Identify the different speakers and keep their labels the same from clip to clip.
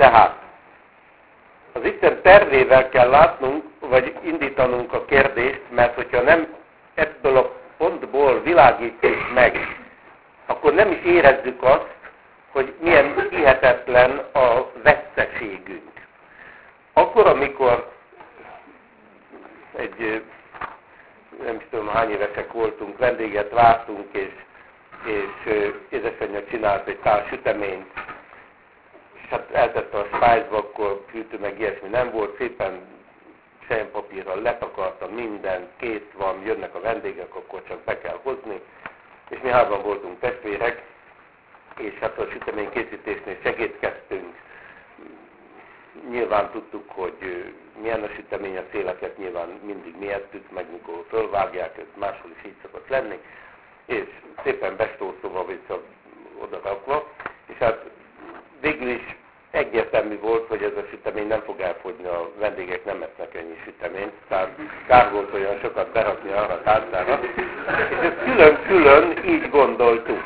Speaker 1: Tehát az Isten tervével kell látnunk, vagy indítanunk a kérdést, mert hogyha nem ebből a pontból világítjuk meg, akkor nem is érezzük azt, hogy milyen hihetetlen a veszteségünk. Akkor, amikor nem tudom hány évesek voltunk, vendéget vártunk, és édesanyja csinált egy tál süteményt, és hát eltette a spájzba, akkor fűtő meg ilyesmi nem volt, szépen selyempapírral letakarta mindent, kész van, jönnek a vendégek, akkor csak be kell hozni, és mi hárman voltunk testvérek, és hát a sütemény készítésnél segítkeztünk. Nyilván tudtuk, hogy milyen a sütemény, a széleket nyilván mindig mi ettük meg, mikor fölvágják, ez máshol is így szokott lenni, és szépen bestószolva vissza odarakva, és hát végül is egyértelmű volt, hogy ez a sütemény nem fog elfogyni, a vendégek nem esznek ennyi süteményt, tehát kár volt olyan sokat berakni arra a tárcára, és ezt külön-külön így gondoltuk.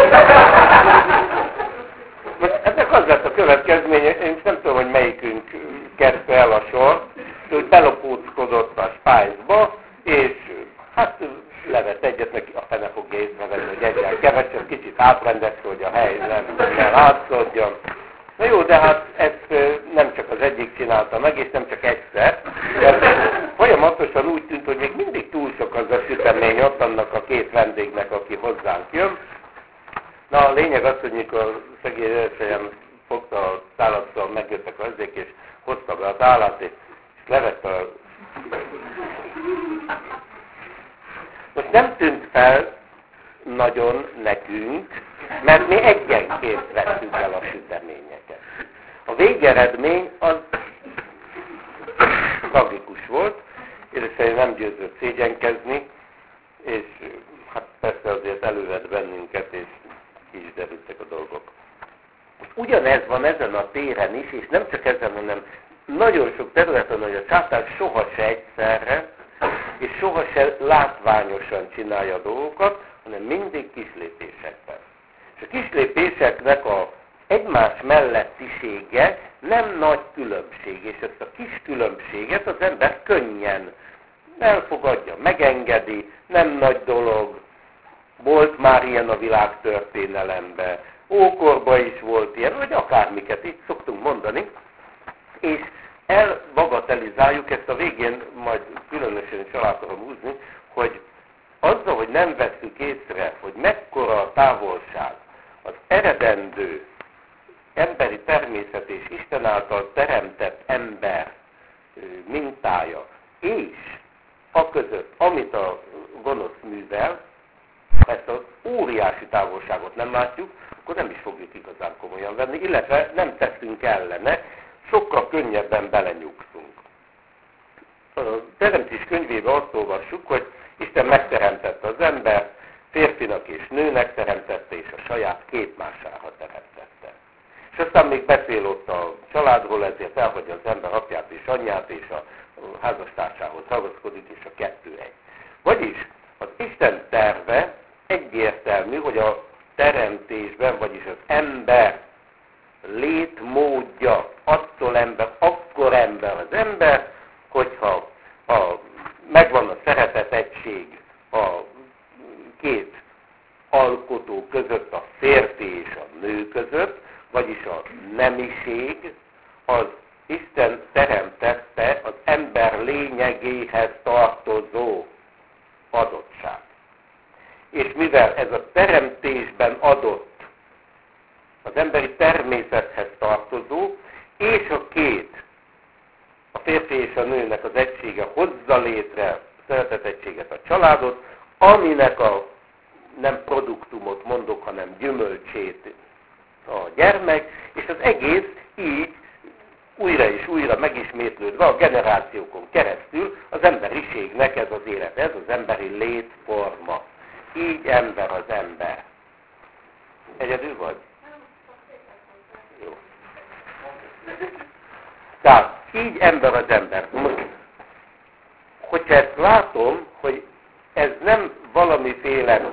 Speaker 1: Most ennek az lett a következménye, én nem tudom, hogy melyikünk kezdte el a sor, ő belopóckodott a spájzba, és hát levett egyet, neki a fene fogja észrevenni, hogy egyel kevesebb, kicsit átrendezte, hogy a hely nem látszódjon. Na jó, de hát ezt nem csak az egyik csinálta meg, és nem csak egyszer, de folyamatosan úgy tűnt, hogy még mindig túl sok az a sütemény ott annak a két vendégnek, aki hozzánk jön. Na, a lényeg az, hogy mikor szegény édesanyám fogta a tálatszal, megjöttek a hozzék, és hozta be a tálat, és levett a... Most nem tűnt fel nagyon nekünk, mert mi egyenként vettük el a süteményeket. A végeredmény az tragikus volt, és nem győzött szégyenkezni, és hát persze azért elővett bennünket, és ki is derültek a dolgok. Ugyanez van ezen a téren is, és nem csak ezen, hanem nagyon sok területen, hogy a sátán soha se egyszerre, és soha se látványosan csinálja a dolgokat, hanem mindig kislépésekben. És a kislépéseknek a egymás mellettisége nem nagy különbség, és ezt a kis különbséget az ember könnyen elfogadja, megengedi, nem nagy dolog. Volt már ilyen a világtörténelemben, ókorban is volt ilyen, vagy akármiket, így szoktunk mondani, és elbagatelizáljuk, ezt a végén majd különösen is alá tudom húzni, hogy azzal, hogy nem vesszük észre, hogy mekkora a távolság az eredendő emberi természet és Isten által teremtett ember mintája, és a között, amit a gonosz művel, ezt az óriási távolságot nem látjuk, akkor nem is fogjuk igazán komolyan venni, illetve nem teszünk ellene, sokkal könnyebben belenyugszunk. A Teremtés könyvében azt olvassuk, hogy Isten megteremtette az embert, férfinak és nőnek teremtette, és a saját képmására teremtette. És aztán még beszél ott a családról, ezért elhagyja az ember apját és anyját, és a házastársához ragaszkodik, és a kettő egy. Vagyis az Isten terve egyértelmű, hogy a teremtésben, vagyis az ember létmódja, attól ember, akkor ember az ember, hogyha megvan a szeretet egység a két alkotó között, a férfi és a nő között, vagyis a nemiség, az Isten teremtette az ember lényegéhez tartozó adottság. És mivel ez a teremtésben adott, az emberi természethez tartozó, és a két, a férfi és a nőnek az egysége hozza létre a szeretetegységet, a családot, aminek a nem produktumot mondok, hanem gyümölcsét a gyermek, és az egész így újra és újra megismétlődve a generációkon keresztül az emberiségnek ez az élet, ez az emberi létforma. Így ember az ember. Egyedül vagy? Jó. Tehát így ember az ember. Most, hogyha ezt látom, hogy ez nem valamiféle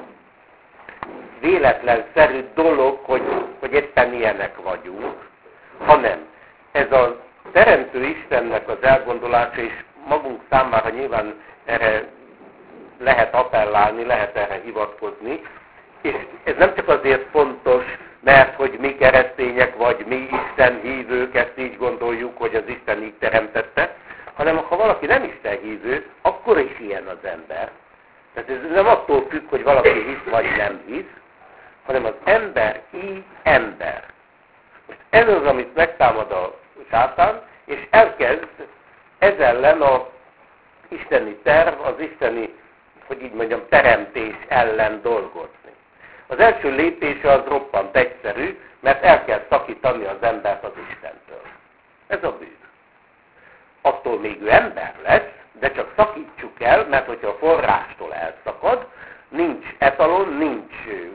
Speaker 1: véletlenszerű dolog, hogy éppen ilyenek vagyunk, hanem ez a Teremtő Istennek az elgondolása, és magunk számára nyilván erre lehet appellálni, lehet erre hivatkozni, és ez nem csak azért fontos, mert hogy mi keresztények vagy mi Isten hívők ezt így gondoljuk, hogy az Isten így teremtette, hanem ha valaki nem Isten hívő, akkor is ilyen az ember. Tehát ez nem attól függ, hogy valaki hisz vagy nem hisz, hanem az ember így ember. Most ez az, amit megtámad a sátán, és elkezd ez ellen az isteni terv, az isteni, hogy így mondjam, teremtés ellen dolgozni. Az első lépése az roppant egyszerű, mert el kell szakítani az embert az Istentől. Ez a bűn. Attól még ő ember lesz, de csak szakítsuk el, mert hogyha a forrástól elszakad, nincs etalon, nincs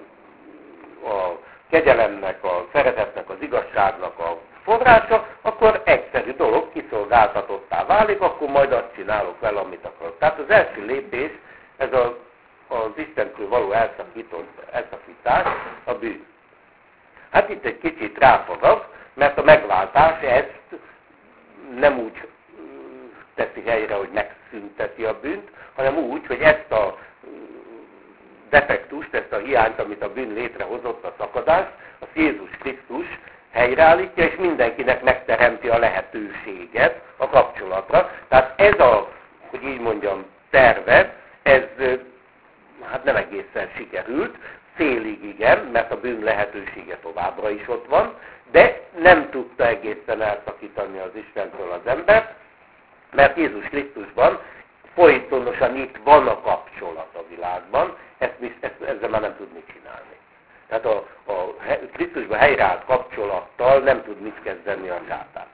Speaker 1: a kegyelemnek, a szeretetnek, az igazságnak a forrása, akkor egyszerű dolog, kiszolgáltatottá válik, akkor majd azt csinálok vele, amit akarok. Tehát az első lépés, ez az Istentől való elszakítás, a bűn. Hát itt egy kicsit ráfogak, mert a megváltás ezt nem úgy teszi helyre, hogy megszünteti a bűnt, hanem úgy, hogy ezt a defektust, ezt a hiányt, amit a bűn létrehozott, a szakadást, az Jézus Krisztus helyreállítja, és mindenkinek megteremti a lehetőséget a kapcsolatra. Tehát ez a, hogy így mondjam, terve, ez hát nem egészen sikerült, félig igen, mert a bűn lehetősége továbbra is ott van, de nem tudta egészen elszakítani az Istentől az embert, mert Jézus Krisztusban folytonosan itt van a kapcsolat a világban, ezzel már nem tud mit csinálni. Tehát a Krisztusban helyreállt kapcsolattal nem tud mit kezdeni a sátán.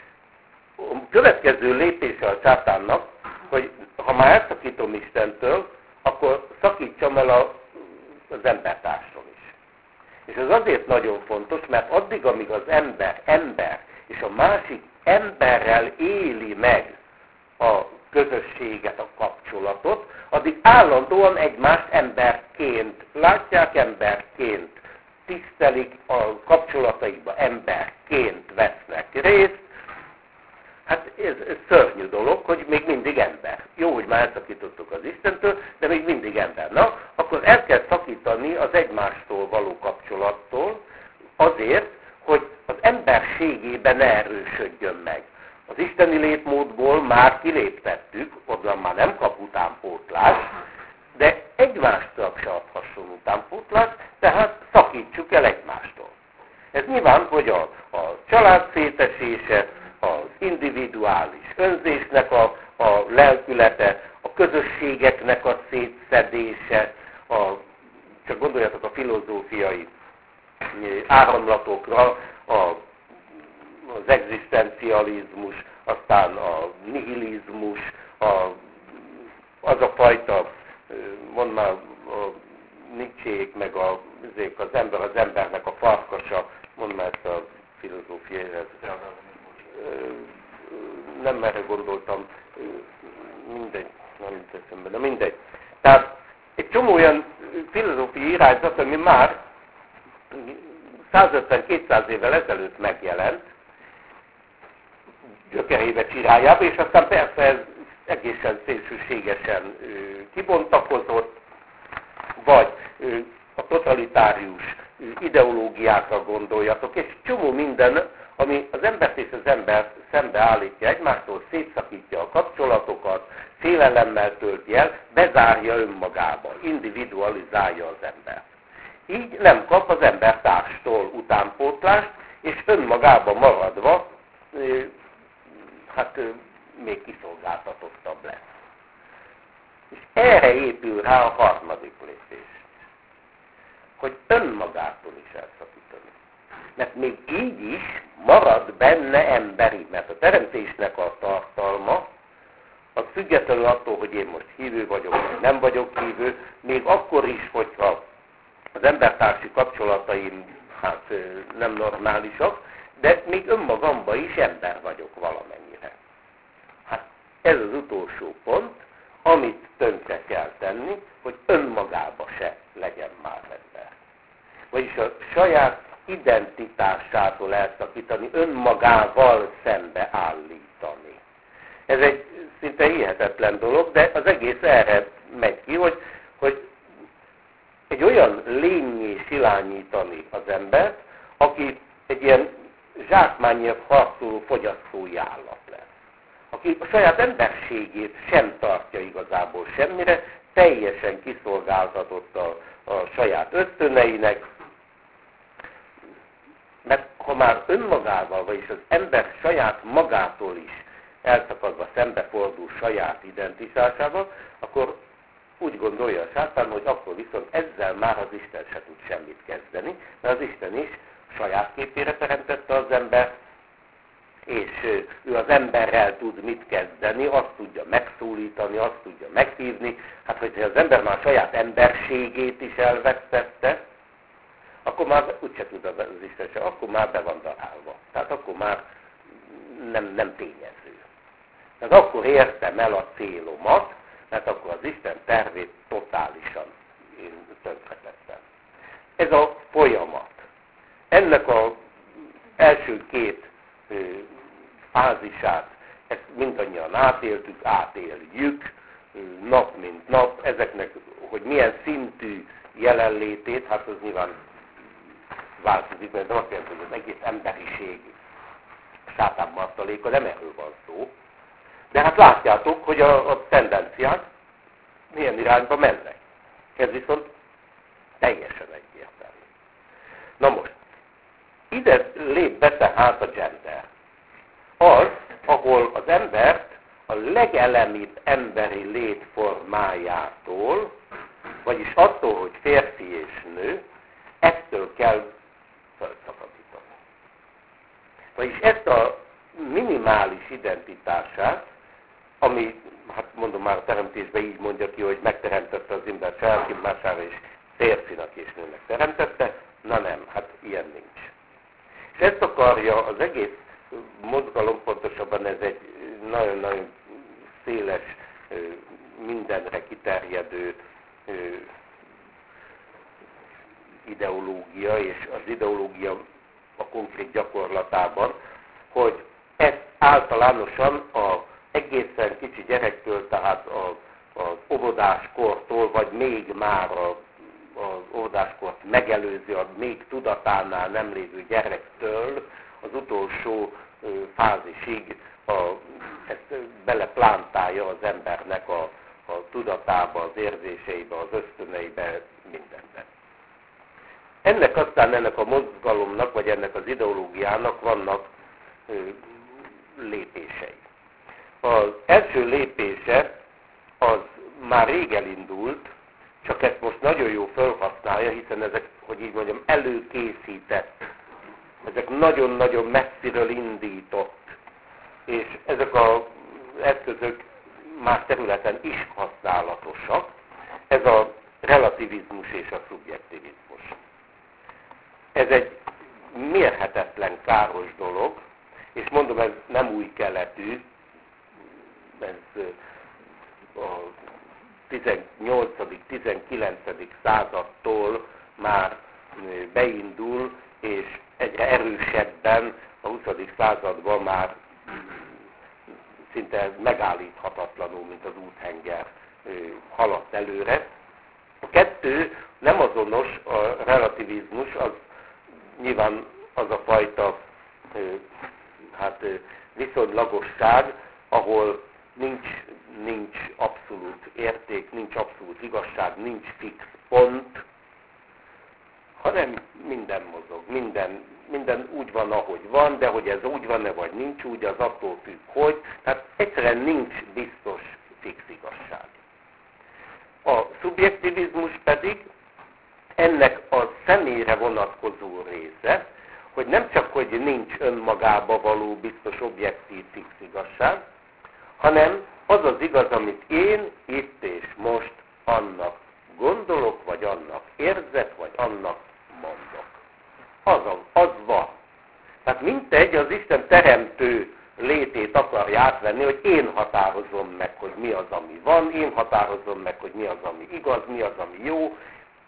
Speaker 1: A következő lépése a sátánnak, hogy ha már elszakítom Istentől, akkor szakítsam el az embertársról is. És ez azért nagyon fontos, mert addig, amíg az ember, és a másik emberrel éli meg a közösséget, a kapcsolatot, addig állandóan egymást emberként látják, emberként tisztelik, a kapcsolataikba emberként vesznek részt. Hát ez szörnyű dolog, hogy még mindig ember. Jó, hogy már elszakítottuk az Istentől, de még mindig ember. Na, akkor el kell szakítani az egymástól való kapcsolattól azért, hogy az emberségében ne erősödjön meg. Az isteni létmódból már kiléptettük, onnan már nem kap utánpótlást, de egymástól se adhasson utánpótlást, tehát szakítsuk el egymástól. Ez nyilván, hogy a család szétesése, az individuális önzésnek a lelkülete, a közösségeknek a szétszedése, csak gondoljatok a filozófiai áramlatokra, az egzisztencializmus, aztán a nihilizmus, az a fajta, mondd már a Nietzsék, meg az ember az embernek a farkasa, mondd már ezt a filozófiai, nem erre gondoltam, mindegy, nem teszem be, mindegy. Tehát egy csomó olyan filozófiai irányzat, ami már 150-200 évvel ezelőtt megjelent, gyökerébe csirájába, és aztán persze ez egészen szélsőségesen kibontakozott, vagy a totalitárius ideológiákra gondoljatok, és csomó minden, ami az embert és az embert szembeállítja egymástól, szétszakítja a kapcsolatokat, félelemmel tölti el, bezárja önmagába, individualizálja az embert. Így nem kap az embertárstól utánpótlást, és önmagában maradva, hát még kiszolgáltatottabb lesz. És erre épül rá a harmadik lépés, hogy önmagától is elszakítani. Mert még így is marad benne emberi, mert a teremtésnek a tartalma, az függetlenül attól, hogy én most hívő vagyok, vagy nem vagyok hívő, még akkor is, hogyha az embertársi kapcsolataim hát nem normálisak, de még önmagamban is ember vagyok valamennyire. Hát ez az utolsó pont, amit tönkre kell tenni, hogy önmagába se legyen már ember. Vagyis a saját identitásától elszakítani, önmagával szembeállítani. Ez egy szinte hihetetlen dolog, de az egész erre megy ki, hogy egy olyan lényé silányítani az embert, aki egy ilyen zsákmányért harcoló fogyasztói állat lesz. Aki a saját emberségét sem tartja igazából semmire, teljesen kiszolgáltatott a saját ösztöneinek, mert ha már önmagával, vagyis az ember saját magától is elszakadva szembefordul saját identitásával, akkor úgy gondolja a sátán, hogy akkor viszont ezzel már az Isten se tud semmit kezdeni, mert az Isten is saját képére teremtette az embert, és ő az emberrel tud mit kezdeni, azt tudja megszólítani, azt tudja meghívni. Hát, hogyha az ember már saját emberségét is elvesztette, akkor már úgyse tud az Isten se, akkor már be van darálva. Tehát akkor már nem tényező. Tehát akkor értem el a célomat, mert akkor az Isten tervét totálisan én tönkretettem. Ez a folyamat. Ennek az első két fázisát, ezt mindannyian átéljük, nap mint nap, ezeknek, hogy milyen szintű jelenlétét, hát az nyilván változik, mert nem azt jelenti, hogy az egész emberiség sátán martaléka, nem erről van szó. De hát látjátok, hogy a tendenciák milyen irányba mennek. Ez viszont teljesen egyértelmű. Na most, ide lép be tehát a gender. Az, ahol az embert a legelemibb emberi létformájától, vagyis attól, hogy férfi és nő, ettől kell felszabadítani. Vagyis ezt a minimális identitását, ami, hát mondom már a teremtésben így mondja ki, hogy megteremtette az ember saját képmására, és férfinak és nőnek teremtette, na nem, hát ilyen nincs. És ezt akarja az egész mozgalom, pontosabban ez egy nagyon-nagyon széles, mindenre kiterjedő ideológia, és az ideológia a konkrét gyakorlatában, hogy ezt általánosan az egészen kicsi gyerektől, tehát az óvodáskortól, vagy még már az óvodáskort megelőző, a még tudatánál nem lévő gyerektől az utolsó fázisig ezt beleplántálja az embernek a tudatába, az érzéseibe, az ösztöneibe, mindenben. Ennek a mozgalomnak, vagy ennek az ideológiának vannak lépései. Az első lépése az már rég elindult, csak ezt most nagyon jó felhasználja, hiszen ezek, hogy így mondjam, előkészített, ezek nagyon-nagyon messziről indított, és ezek az eszközök más területen is használatosak. Ez a relativizmus és a szubjektivizmus. Ez egy mérhetetlen káros dolog, és mondom, ez nem új keletű, ez a 18.-19. századtól már beindul, és egyre erősebben a 20. században már szinte megállíthatatlanul, mint az úthenger haladt előre. A kettő nem azonos, a relativizmus, az nyilván az a fajta viszonylagosság, ahol nincs abszolút érték, nincs abszolút igazság, nincs fix pont, hanem minden mozog, minden úgy van, ahogy van, de hogy ez úgy van-e, vagy nincs úgy, az attól függ, hogy. Tehát egyszerűen nincs biztos fix igazság. A szubjektivizmus pedig ennek a személyre vonatkozó része, hogy nem csak, hogy nincs önmagába való biztos objektív fix igazság, hanem az az igaz, amit én itt és most annak gondolok, vagy annak érzek, vagy annak mondok. Az van. Tehát mintegy az Isten teremtő létét akarja átvenni, hogy én határozom meg, hogy mi az, ami van, én határozom meg, hogy mi az, ami igaz, mi az, ami jó,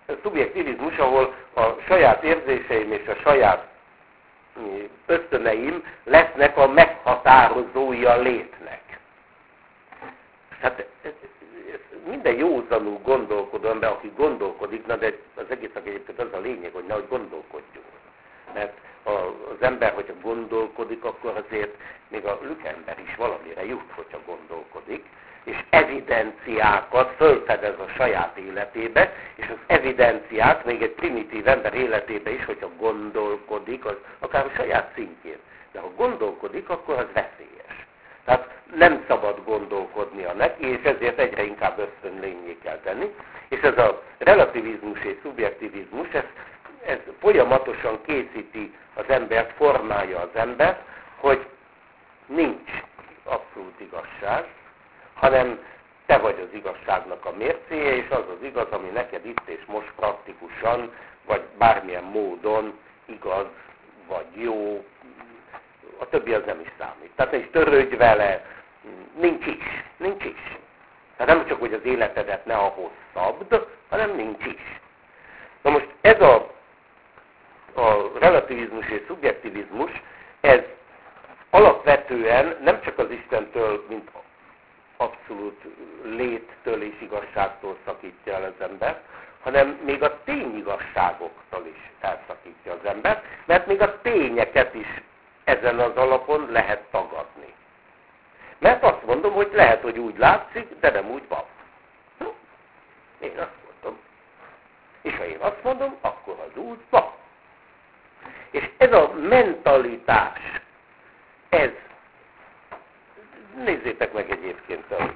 Speaker 1: szubjektivizmus, ahol a saját érzéseim és a saját ösztöneim lesznek a meghatározói a létnek. Hát minden józanul gondolkodó ember, aki gondolkodik, na de az egésznek egyébként az a lényeg, hogy nehogy gondolkodjunk. Mert az ember, hogyha gondolkodik, akkor azért még a lükember is valamire jut, hogyha gondolkodik, és evidenciákat fölfedez a saját életébe, és az evidenciát még egy primitív ember életébe is, hogyha gondolkodik, az akár a saját szintjén. De ha gondolkodik, akkor az veszélyes. Tehát nem szabad gondolkodnia neki, és ezért egyre inkább ösztönlényé kell tenni. És ez a relativizmus és szubjektivizmus, ez folyamatosan készíti az embert, formálja az embert, hogy nincs abszolút igazság, hanem te vagy az igazságnak a mércéje, és az az igaz, ami neked itt és most praktikusan, vagy bármilyen módon igaz, vagy jó, a többi az nem is számít. Tehát ne is törődj vele, nincs is. Tehát nem csak, hogy az életedet ne a hosszabbd, hanem nincs is. Na most ez a relativizmus és szubjektivizmus, ez alapvetően nem csak az Istentől, mint abszolút léttől és igazságtól szakítja el az embert, hanem még a tényigazságoktól is elszakítja az embert, mert még a tényeket is ezen az alapon lehet tagadni. Mert azt mondom, hogy lehet, hogy úgy látszik, de nem úgy van. Én azt mondom. És ha én azt mondom, akkor az úgy van. És ez a mentalitás, ez, nézzétek meg egyébként, ez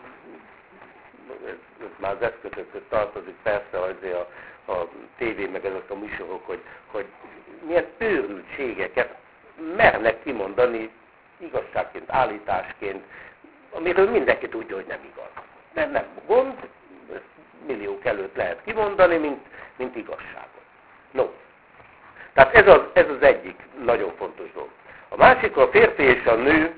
Speaker 1: már az eszközökhöz tartozik persze azért a tévé meg ezek a műsorok, hogy milyen őrültségeket mernek kimondani igazságként, állításként, amiről mindenki tudja, hogy nem igaz. De nem gond, milliók előtt lehet kimondani, mint igazságot. No. Tehát ez az egyik nagyon fontos dolog. A másik a férfi és a nő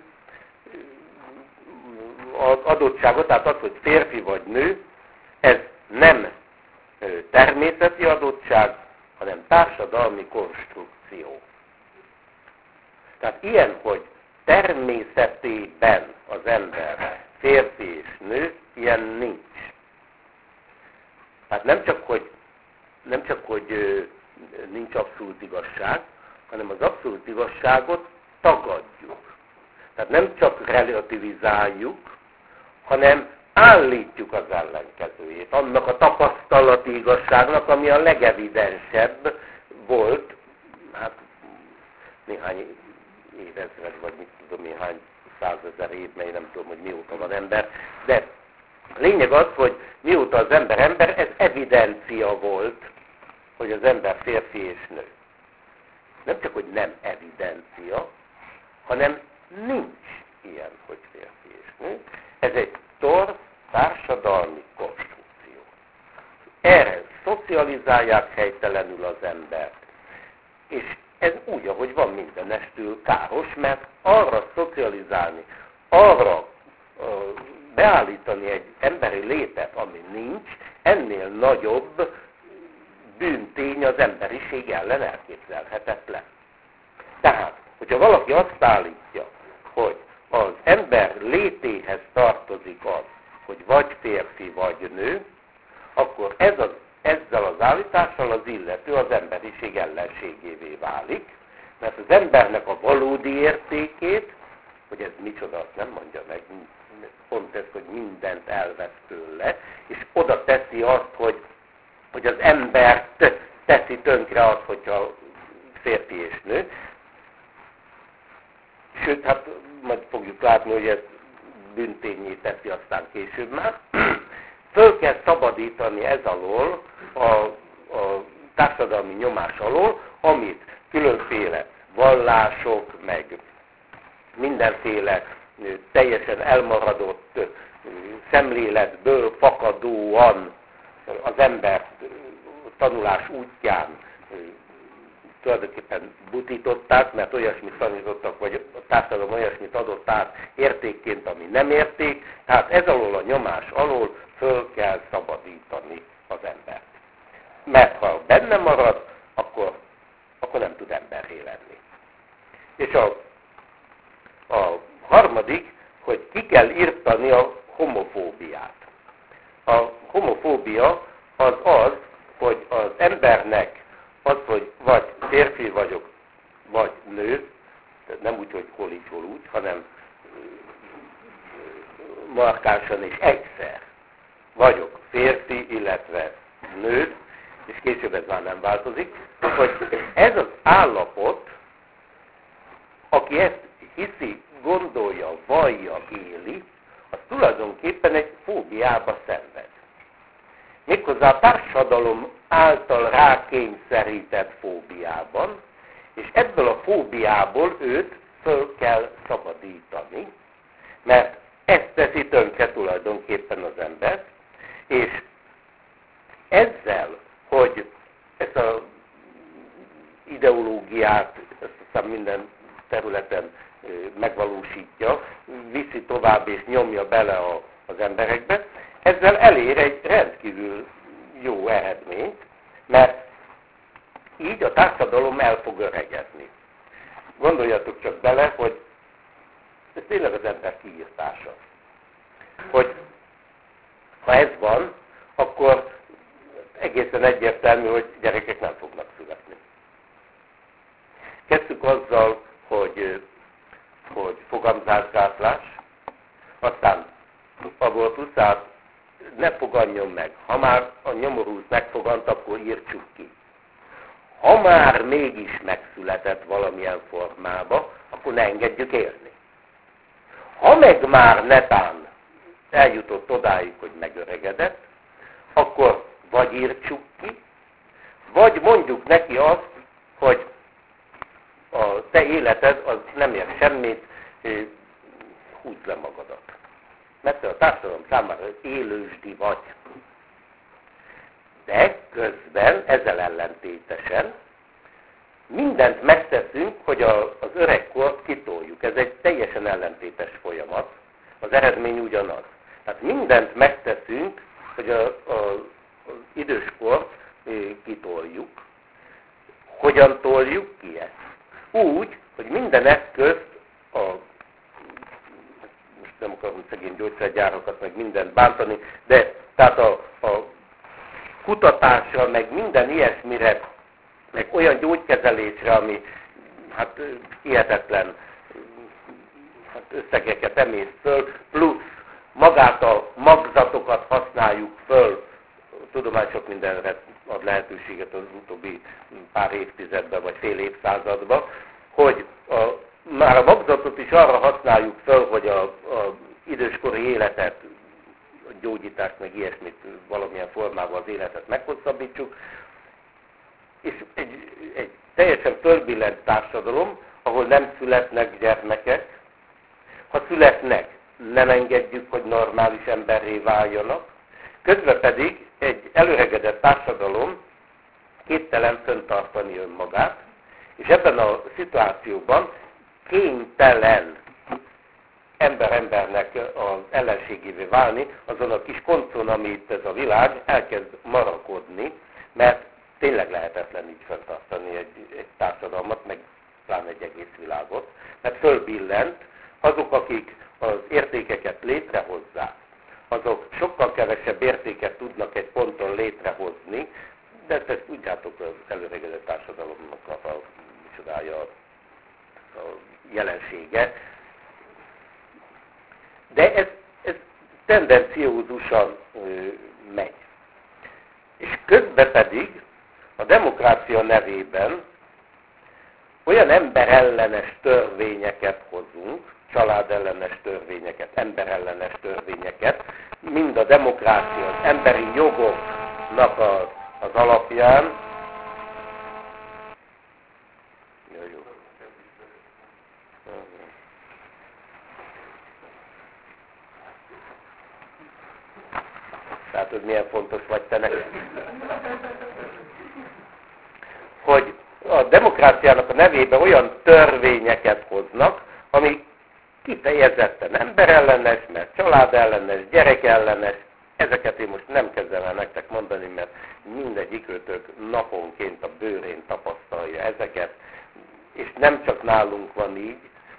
Speaker 1: adottsága, tehát az, hogy férfi vagy nő, ez nem természeti adottság, hanem társadalmi konstrukció. Tehát ilyen, hogy természetében az ember férfi és nő, ilyen nincs. Tehát nem csak, hogy nincs abszolút igazság, hanem az abszolút igazságot tagadjuk. Tehát nem csak relativizáljuk, hanem állítjuk az ellenkezőjét. Annak a tapasztalati igazságnak, ami a legevidensebb volt, hát néhány évezred, vagy mit tudom én, hány százezer év, mert én nem tudom, hogy mióta van ember, de lényeg az, hogy mióta az ember, ez evidencia volt, hogy az ember férfi és nő. Nem csak, hogy nem evidencia, hanem nincs ilyen, hogy férfi és nő. Ez egy torz társadalmi konstrukció. Erre szocializálják helytelenül az embert. És ez úgy, ahogy van, mindenestül káros, mert arra szocializálni, arra beállítani egy emberi létet, ami nincs, ennél nagyobb bűntény az emberiség ellen elképzelhetetlen. Tehát, hogyha valaki azt állítja, hogy az ember létéhez tartozik az, hogy vagy férfi, vagy nő, akkor ezzel az állítással az illető az emberiség ellenségévé válik, mert az embernek a valódi értékét, hogy ez micsoda, azt nem mondja meg, pont ez, hogy mindent elvesz tőle, és oda teszi azt, hogy az embert teszi tönkre az, hogyha férfi és nő. Sőt, hát majd fogjuk látni, hogy ez bűntényé teszi aztán később már. Föl kell szabadítani ez alól, a társadalmi nyomás alól, amit különféle vallások, meg mindenféle teljesen elmaradott szemléletből fakadóan az ember tanulás útján tulajdonképpen butították, mert olyasmit tanítottak, vagy a társadalom olyasmit adott át értékként, ami nem érték. Tehát ez alól a nyomás alól föl kell szabadítani az embert. mert ha benne marad, akkor nem tud emberré lenni. És a harmadik, hogy ki kell irtani a homofóbiát. A homofóbia az, hogy az embernek az, hogy vagy férfi vagyok, vagy nő, nem úgy, hogy hol így, hol úgy, hanem markánsan és egyszer vagyok férfi, illetve nő, és később ez már nem változik, hogy ez az állapot, aki ezt hiszi, gondolja, vallja, éli, az tulajdonképpen egy fóbiába szenved. Méghozzá a társadalom által rákényszerített fóbiában, és ebből a fóbiából őt föl kell szabadítani, mert ezt teszi tönkre tulajdonképpen az ember, és ezzel, hogy ezt az ideológiát, ezt aztán minden területen megvalósítja, viszi tovább és nyomja bele az emberekbe, ezzel elér egy rendkívül jó eredményt, mert így a társadalom el fog öregedni. Gondoljatok csak bele, hogy ez tényleg az ember kiírtása. Hogy ha ez van, akkor egészen egyértelmű, hogy gyerekek nem fognak születni. Kezdtük azzal, hogy fogamzásgátlás, aztán abortusz, tehát ne fogadjon meg. Ha már a nyomorult megfogant, akkor írtsuk ki. Ha már mégis megszületett valamilyen formába, akkor ne engedjük élni. Ha meg már netán eljutott odáig, hogy megöregedett, akkor vagy írtsuk ki, vagy mondjuk neki azt, hogy a te életed az nem ér semmit, húzd le magadat. Mert te a társadalom számára élősdi vagy. De közben ezzel ellentétesen mindent megteszünk, hogy az öregkort kitoljuk. Ez egy teljesen ellentétes folyamat. Az eredmény ugyanaz. Tehát mindent megteszünk, hogy az időskort kitoljuk. Hogyan toljuk ki ezt? Úgy, hogy minden eszközt, most nem akarom szegény gyógyszergyárakat, meg mindent bántani, de tehát a kutatásra, meg minden ilyesmire, meg olyan gyógykezelésre, ami hát hihetetlen összegeket emészt föl, plusz magát a magzatokat használjuk föl, a tudomány sok mindenre ad lehetőséget az utóbbi pár évtizedben, vagy fél évszázadban, hogy már a magzatot is arra használjuk föl, hogy az időskori életet, a gyógyítást, meg ilyesmit valamilyen formában az életet meghosszabbítsuk, és egy teljesen fölbillent társadalom, ahol nem születnek gyermekek. Ha születnek, nem engedjük, hogy normális emberré váljanak. Közben pedig egy előregedett társadalom képtelen fenntartani önmagát, és ebben a szituációban kénytelen ember-embernek az ellenségévé válni, azon a kis koncon, ami itt ez a világ, elkezd marakodni, mert tényleg lehetetlen így fenntartani egy társadalmat, meg pláne egy egész világot, mert fölbillent azok, akik az értékeket létrehozzák, azok sokkal kevesebb értéket tudnak egy ponton létrehozni, de ezt tudjátok, az előregedett társadalomnak a micsodája, a jelensége. De ez tendenciózusan megy. És közben pedig a demokrácia nevében olyan emberellenes törvényeket hozunk, családellenes törvényeket, emberellenes törvényeket, mind a demokrácia, az emberi jogoknak az alapján. Jó. Tehát, hogy milyen fontos vagy te neked. Hogy a demokráciának a nevében olyan törvényeket hoznak, ami kifejezetten emberellenes, mert családellenes, gyerekellenes, Ezeket én most nem kezdem el nektek mondani, mert mindegyikőtök naponként a bőrén tapasztalja ezeket, és nem csak nálunk van így.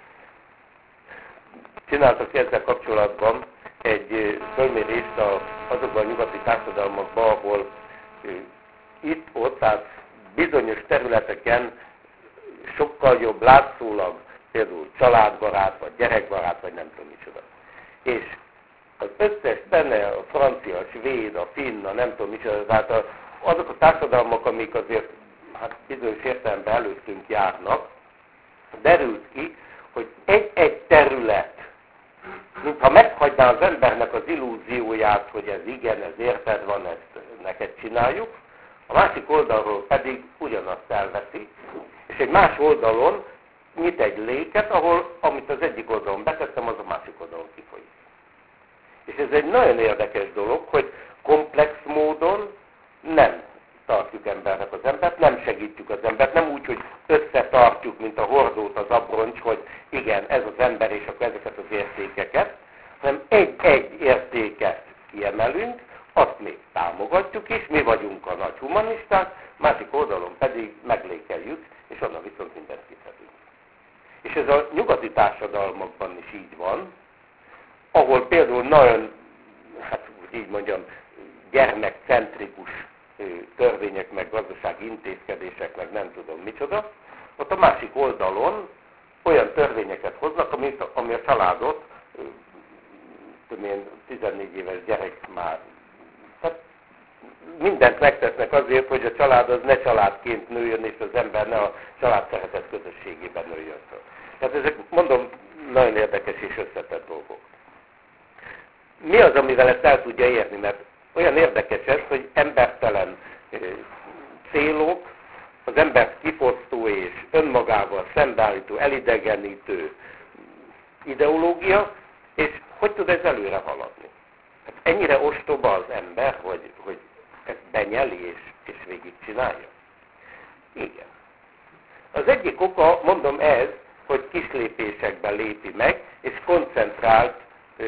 Speaker 1: Csináltak ezzel kapcsolatban egy fölmérést azokban a nyugati társadalmakban, ahol itt-ott, tehát bizonyos területeken sokkal jobb látszólag, például családbarát, vagy gyerekbarát, vagy nem tudom micsoda. És az összes benne, a francia, a svéd, a finn, a nem tudom micsoda, tehát azok a társadalmak, amik azért bizonyos értelemben előttünk járnak, derült ki, hogy egy terület, mintha meghagyná az embernek az illúzióját, hogy ez igen, ez érted van, ezt neked csináljuk, a másik oldalról pedig ugyanazt elveszi, és egy más oldalon nyit egy léket, ahol, amit az egyik oldalon betettem, az a másik oldalon kifolyik. És ez egy nagyon érdekes dolog, hogy komplex módon nem tartjuk embernek az embert, nem segítjük az embert, nem úgy, hogy összetartjuk, mint a hordót az abroncs, hogy igen, ez az ember, és akkor ezeket az értékeket, hanem egy értéket kiemelünk, azt még támogatjuk is, mi vagyunk a nagy humanisták, másik oldalon pedig meglékeljük, és onnan viszont mindent kiszedünk. És ez a nyugati társadalmakban is így van, ahol például nagyon, így mondjam, gyermekcentrikus törvények, meg gazdasági intézkedések, meg nem tudom micsoda, ott a másik oldalon olyan törvényeket hoznak, ami a családot, tudom én, 14 éves gyerek már, tehát mindent megtesznek azért, hogy a család az ne családként nőjön, és az ember ne a család szeretett közösségében nőjön föl. Tehát ezek, mondom, nagyon érdekes és összetett dolgok. Mi az, amivel ezt el tudja érni? Mert olyan érdekes ez, hogy embertelen célok, az embert kifosztó és önmagával szembeállító, elidegenítő ideológia, és hogy tud ez előre haladni? Hát ennyire ostoba az ember, hogy ezt benyeli és végigcsinálja? Igen. Az egyik oka, mondom ez, hogy kis lépésekben lépi meg, és koncentrált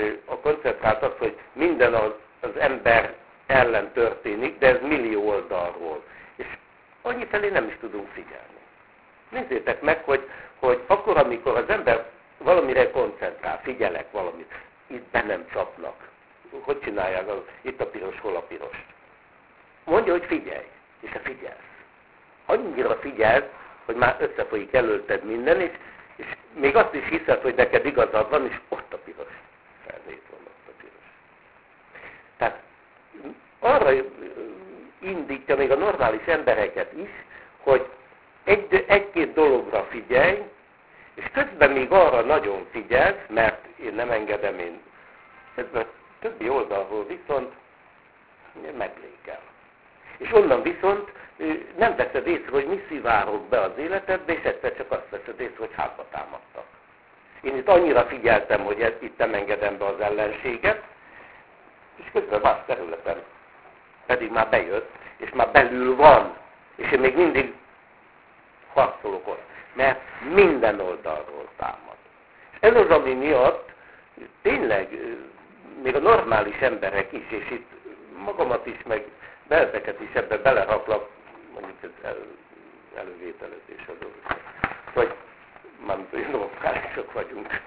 Speaker 1: az, hogy minden az ember ellen történik, de ez millió oldalról. És annyi felé nem is tudunk figyelni. Nézzétek meg, hogy akkor, amikor az ember valamire koncentrál, figyelek valamit, itt be nem csapnak. Hogy csinálják? Itt a piros, hol a piros? Mondja, hogy figyelj, és te figyelsz. Annyira figyelsz, hogy már összefolyik előtted minden, és még azt is hiszed, hogy neked igazad van, és ott a piros. Felnét van ott a piros. Tehát arra indítja még a normális embereket is, hogy egy-két dologra figyelj, és közben még arra nagyon figyelsz, mert én nem engedem, én közben többi oldalról viszont meglékel. És onnan viszont nem veszed észre, hogy mi szivárog be az életedbe, és egyszer csak azt veszed észre, hogy hátba támadtak. Én itt annyira figyeltem, hogy itt nem engedem be az ellenséget, és közben más területen pedig már bejött, és már belül van, és én még mindig harcolok ott, mert minden oldalról támad. És ez az, ami miatt tényleg még a normális emberek is, és itt magamat is, meg belteket is ebbe beleraklak, mondjuk ez elővételezés az, hogy már normálisok vagyunk.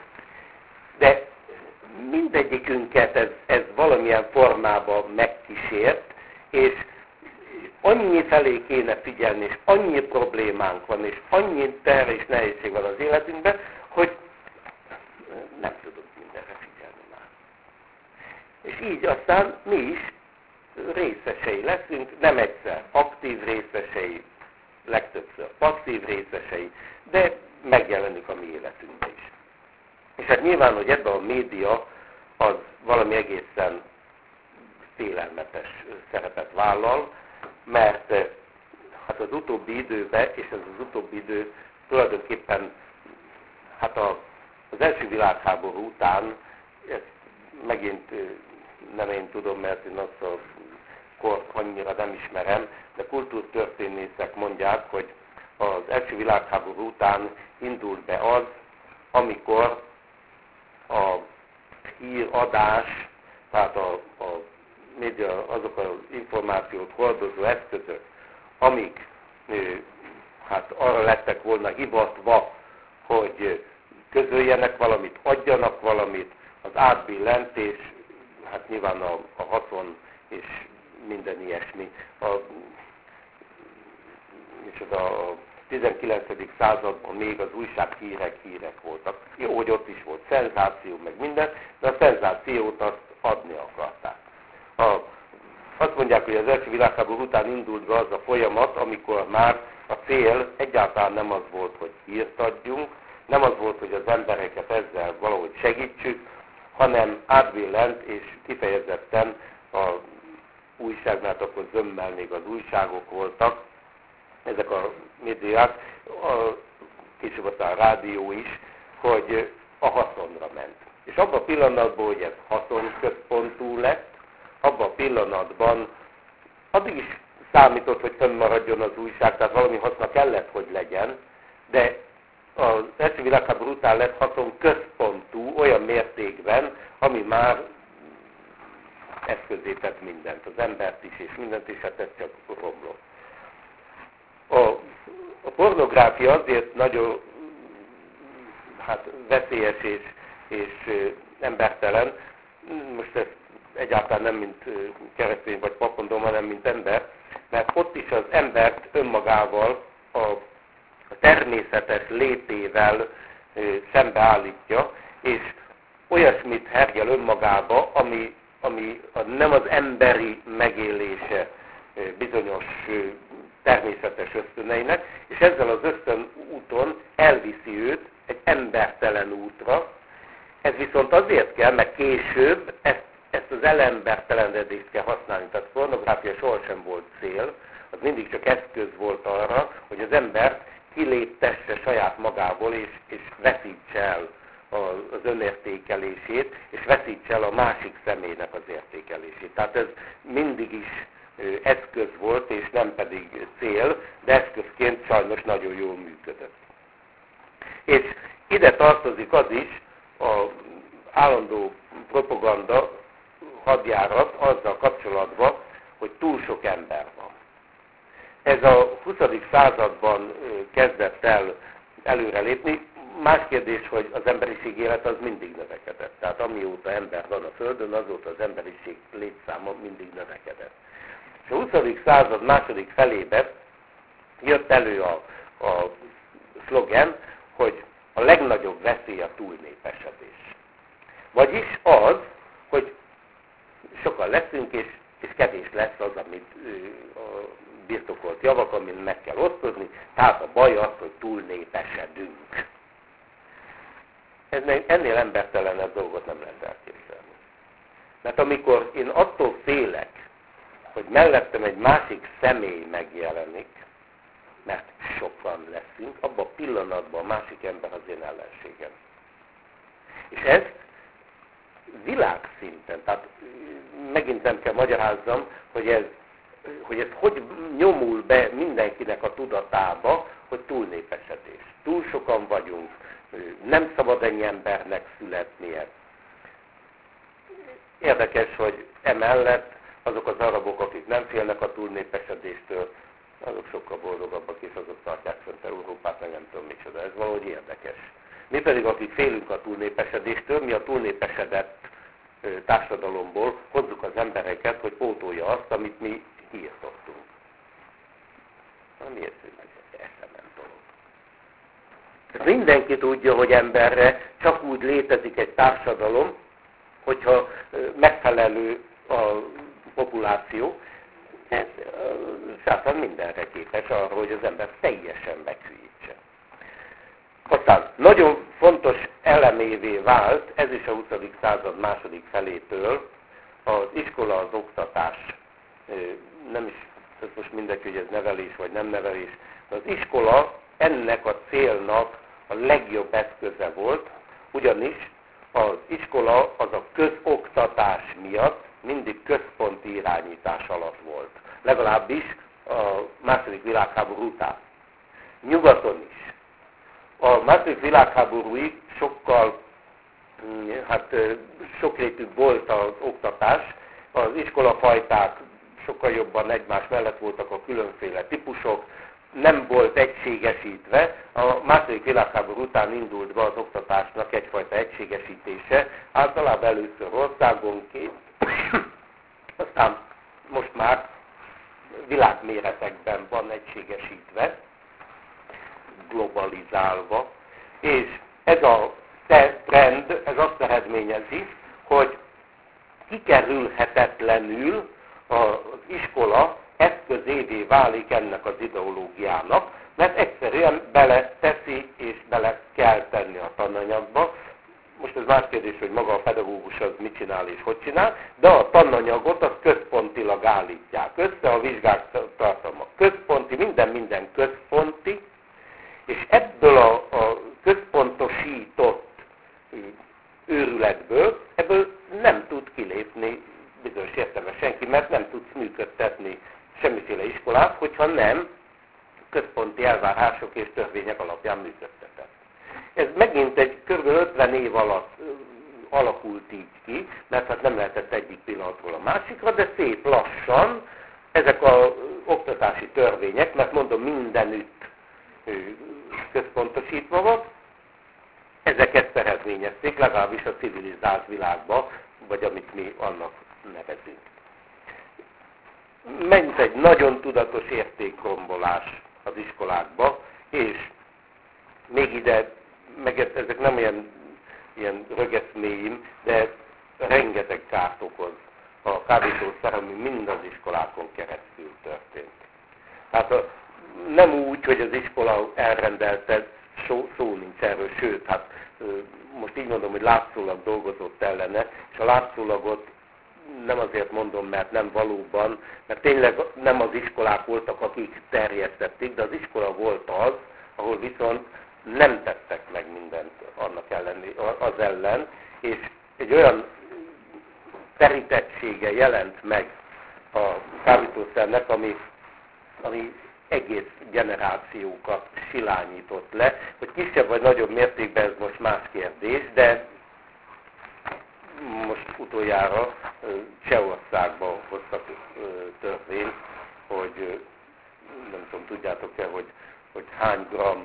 Speaker 1: De mindegyikünket ez valamilyen formában megkísért, és annyi felé kéne figyelni, és annyi problémánk van, és annyi terhe és nehézség van az életünkben, hogy nem tudunk mindenre figyelni már. És így aztán mi is részesei leszünk, nem egyszer aktív részesei, legtöbbször passzív részesei, de megjelenik a mi életünkben is. És hát nyilván, hogy ebben a média az valami egészen félelmetes szerepet vállal, mert hát az utóbbi időben, és ez az utóbbi idő tulajdonképpen hát az első világháború után, ezt megint nem én tudom, mert én azt a kort annyira nem ismerem, de kultúrtörténészek mondják, hogy az első világháború után indult be az, amikor a híradás, tehát a média, azok az információt hordozó eszközök, amik hát arra lettek volna hivatva, hogy közöljenek valamit, adjanak valamit, az átbillentés, hát nyilván a haszon és minden ilyesmi. A 19. században még az újsághírek voltak. Jó, hogy ott is volt szenzáció, meg minden, de a szenzációt azt adni akarták. Azt mondják, hogy az első világháború után indult be az a folyamat, amikor már a cél egyáltalán nem az volt, hogy hírt adjunk, nem az volt, hogy az embereket ezzel valahogy segítsük, hanem átbillent és kifejezetten a újságnál, akkor zömmel még az újságok voltak, ezek a médiák, később aztán a rádió is, hogy a haszonra ment. És abban a pillanatban, hogy ez haszonközpontú lett, abban a pillanatban addig is számított, hogy fönnmaradjon az újság, tehát valami haszna kellett, hogy legyen, de az első világháború után lett haszonközpontú olyan mértékben, ami már eszközé tett mindent, az embert is és mindent, és hát ez csak romlott. A pornográfia azért nagyon veszélyes és embertelen, most ezt egyáltalán nem mint keresztény vagy pap mondom, hanem mint ember, mert ott is az embert önmagával, a természetes létével szembeállítja, és olyasmit hergel önmagába, ami nem az emberi megélése bizonyos természetes ösztöneinek, és ezzel az ösztön úton elviszi őt egy embertelen útra. Ez viszont azért kell, mert később ezt az elembertelenedést kell használni. Tehát a pornográfia sohasem volt cél, az mindig csak eszköz volt arra, hogy az embert kiléptesse saját magából, és veszítse el az önértékelését, és veszítse el a másik személynek az értékelését. Tehát ez mindig is eszköz volt, és nem pedig cél, de eszközként sajnos nagyon jól működött. És ide tartozik az is, az állandó propaganda hadjárat azzal kapcsolatban, hogy túl sok ember van. Ez a 20. században kezdett el előrelépni. Más kérdés, hogy az emberiség élet az mindig növekedett. Tehát amióta ember van a Földön, azóta az emberiség létszáma mindig növekedett. És a 20. század második felében jött elő a szlogen, hogy a legnagyobb veszély a túlnépesedés. Vagyis az, hogy sokan leszünk, és kevés lesz az, amit a birtokolt javak, amin meg kell osztozni, tehát a baj az, hogy túlnépesedünk. Ennél embertelenebb dolgot nem lehet elképzelni. Mert amikor én attól félek, hogy mellettem egy másik személy megjelenik, mert sokan leszünk, abban a pillanatban a másik ember az én ellenségem. És ezt világszinten, tehát megint nem kell magyarázzam, hogy ez hogy nyomul be mindenkinek a tudatába, hogy túlnépesedés. Túl sokan vagyunk, nem szabad ennyi embernek születnie. Érdekes, hogy emellett azok az arabok, akik nem félnek a túlnépesedéstől, azok sokkal boldogabbak, és azok tartják fönt Európát, meg nem tudom micsoda. Ez valahogy érdekes. Mi pedig, akik félünk a túlnépesedéstől, mi a túlnépesedett társadalomból hozzuk az embereket, hogy pótolja azt, amit mi hirdottunk. Miért eszemem dolog? Mindenki tudja, hogy emberre csak úgy létezik egy társadalom, hogyha megfelelő a populáció, ez sátán mindenre képes arra, hogy az ember teljesen meghűítse. Aztán nagyon fontos elemévé vált, ez is a 20. század második felétől, az iskola, az oktatás. Nem is, ez most mindegy, hogy ez nevelés vagy nem nevelés, de az iskola ennek a célnak a legjobb eszköze volt, ugyanis az iskola az a közoktatás miatt mindig központi irányítás alatt volt. Legalábbis a második világháború után. Nyugaton is. A második világháborúig sokkal sokrétűbb volt az oktatás. az iskolafajták sokkal jobban egymás mellett voltak a különféle típusok, nem volt egységesítve. A második világháború után indult be az oktatásnak egyfajta egységesítése, általában először országonként, aztán most már világméretekben van egységesítve, globalizálva, és ez a trend, ez azt eredményezi, hogy kikerülhetetlenül az iskola eszközévé válik ennek az ideológiának, mert egyszerűen bele teszi és bele kell tenni a tananyagba. Most ez más kérdés, hogy maga a pedagógus az mit csinál és hogy csinál, de a tananyagot az központilag állítják össze, a vizsgák tartalma központi, minden központi, és ebből a központosított őrületből, ebből nem tud kilépni bizonyos értelemben senki, mert nem tudsz működtetni semmiféle iskolát, hogyha nem központi elvárások és törvények alapján működtetett. Ez megint egy kb. 50 év alatt alakult így ki, mert hát nem lehetett egyik pillanatról a másikra, de szép lassan ezek az oktatási törvények, mert mondom mindenütt központosítva van, ezeket eredményezték, legalábbis a civilizált világban, vagy amit mi annak nevezünk. Ment egy nagyon tudatos értékrombolás az iskolákba, és még ide, meg ezek nem ilyen rögeszméim, de rengeteg kárt okoz a kábítószer, ami mind az iskolákon keresztül történt. Hát nem úgy, hogy az iskola elrendelte, szó nincs erről, sőt, hát most így mondom, hogy látszólag dolgozott ellene, és a látszólagot nem azért mondom, mert nem valóban, mert tényleg nem az iskolák voltak, akik terjesztették, de az iskola volt az, ahol viszont nem tettek meg mindent az ellen, és egy olyan terítettsége jelent meg a kábítószernek, ami egész generációkat silányított le, hogy kisebb vagy nagyobb mértékben ez most más kérdés, de most utoljára Csehországban hoztak törvényt, hogy nem tudom, tudjátok-e, hogy hány gram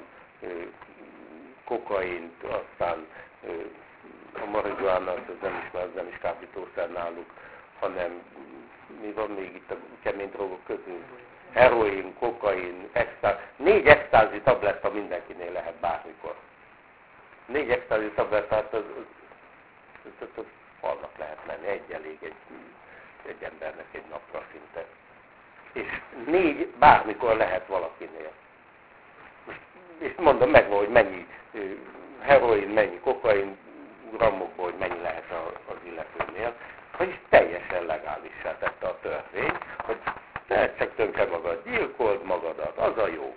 Speaker 1: kokaint, aztán a marihuána, az nem is kábítószer náluk, hanem mi van még itt a kemény drogok közül? Heroin, kokain, 4 extázi tabletta mindenkinél lehet bármikor. 4 extázi tablettát az falnak lehet menni, egy elég egy embernek egy napra szinte. És 4 bármikor lehet valakinél. És mondom meg, hogy mennyi heroin, mennyi kokain, grammokból, hogy mennyi lehet az illetőnél, vagyis teljesen legálissá tette a törvény, hogy tehet csak tönkre magad, gyilkold magadat, az a jó.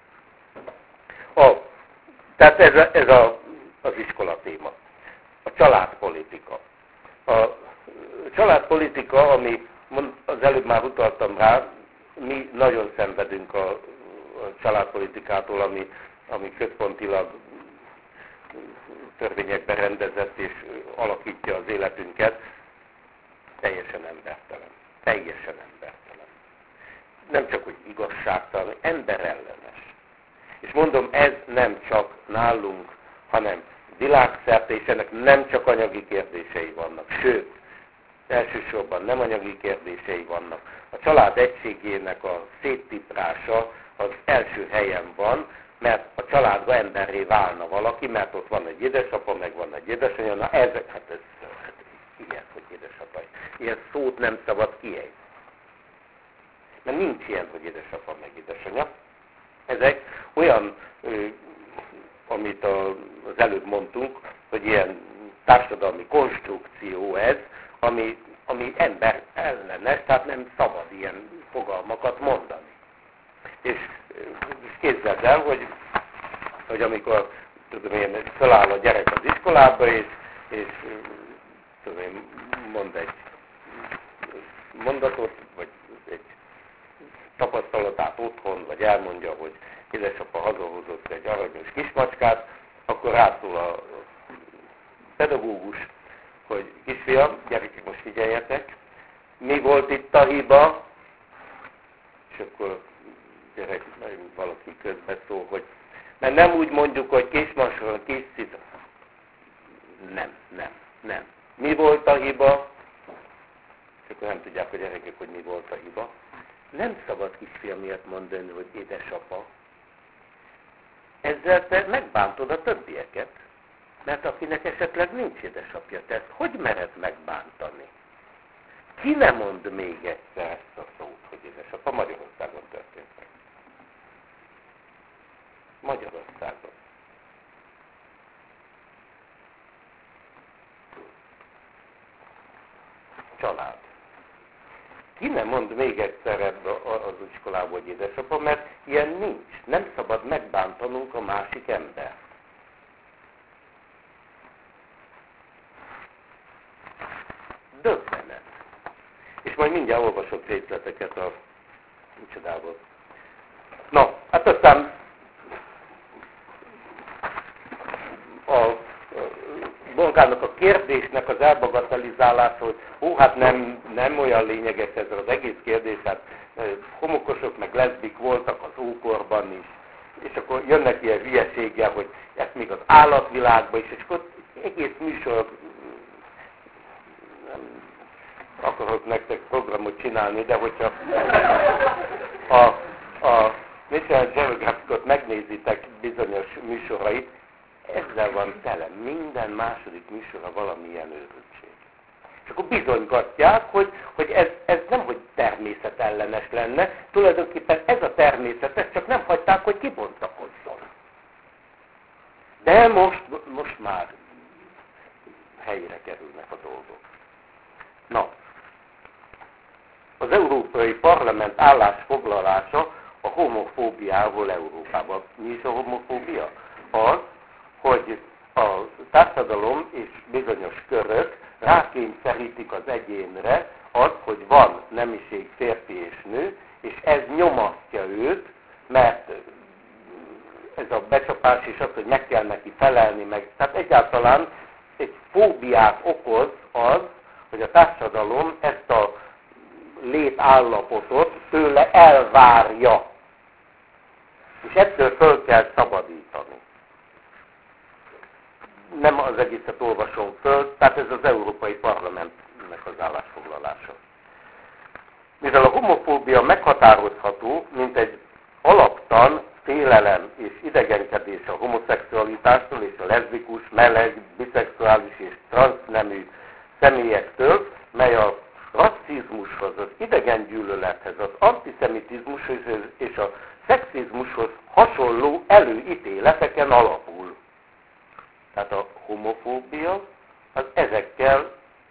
Speaker 1: Tehát ez az iskola téma. A családpolitika. A családpolitika, ami az előbb már utaltam rá, mi nagyon szenvedünk a családpolitikától, ami központilag törvényekben rendezett és alakítja az életünket, teljesen embertelen. Teljesen embertelen. Nem csak, hogy igazságtalan, emberellenes. És mondom, ez nem csak nálunk, hanem világszerte, és ennek nem csak anyagi kérdései vannak, sőt, elsősorban nem anyagi kérdései vannak. A család egységének a széttiprása az első helyen van, mert a családba emberré válna valaki, mert ott van egy édesapa, meg van egy édesanyja, na ezek, hát ilyen, hogy édesapa. Ilyen szót nem szabad kiejteni. Mert nincs ilyen, hogy édesapa, meg édesanyja. Ezek olyan, amit az előbb mondtunk, hogy ilyen társadalmi konstrukció ez, ami ember ellenes, tehát nem szabad ilyen fogalmakat mondani. És képzeld el, hogy amikor tudom én, feláll a gyerek az iskolába, és tudom én, mond egy mondatot, vagy egy tapasztalatát otthon, vagy elmondja, hogy édesapa hazahozott egy aranyos kismacskát, akkor rátszól a pedagógus, hogy kisfiam, gyerekek, most figyeljetek, mi volt itt a hiba, és akkor gyerek, valaki közbeszól, hogy mert nem úgy mondjuk, hogy kismason, kis cica. Nem. Mi volt a hiba? És akkor nem tudják a gyerekek, hogy mi volt a hiba. Nem szabad kisfiam miatt mondani, hogy édesapa. Ezzel te megbántod a többieket. Mert akinek esetleg nincs édesapja, te ezt hogy mered megbántani? Ki nem mond még egyszer ezt a szót, hogy édesapa? Magyarországon történt meg. Magyarországon. Család. Ki nem mond még egyszer ebbe az iskolában, hogy édesapa, mert ilyen nincs. Nem szabad megbántanunk a másik embert. Döbbenet. És majd mindjárt olvasok részleteket a micsodából. Na, hát aztán magának a kérdésnek az elbagatelizálása, hogy hát nem olyan lényeges ez az egész kérdés, hát homokosok meg leszbik voltak az ókorban is, és akkor jönnek ilyen hülyeséggel, hogy ezt még az állatvilágban is, és akkor egész műsor, nem akarok nektek programot csinálni, de hogyha a National Geographic-ot megnézitek bizonyos műsorait, ezzel van tele, minden második műsora valamilyen őrültség. És akkor bizonygatják, hogy ez nem, hogy természetellenes lenne, tulajdonképpen ez a természetes, csak nem hagyták, hogy kibontakozzon. De most már helyre kerülnek a dolgok. Na, az Európai Parlament állásfoglalása a homofóbiával Európában. Mi is a homofóbia? Az, hogy a társadalom és bizonyos körök rákényszerítik az egyénre az, hogy van nemiség férfi és nő, és ez nyomasztja őt, mert ez a becsapás is az, hogy meg kell neki felelni, meg. Tehát egyáltalán egy fóbiát okoz az, hogy a társadalom ezt a létállapotot tőle elvárja. És ettől föl kell szabadítani. Nem az egészet olvasom föl, tehát ez az Európai Parlamentnek az állásfoglalása. Mivel a homofóbia meghatározható, mint egy alaptan félelem és idegenkedés a homoszexualitástól és a leszbikus, meleg, biszexuális és transznemű személyektől, mely a rasszizmushoz, az idegengyűlölethez, az antiszemitizmushoz és a szexizmushoz hasonló előítéleteken alapul. Tehát a homofóbia az ezekkel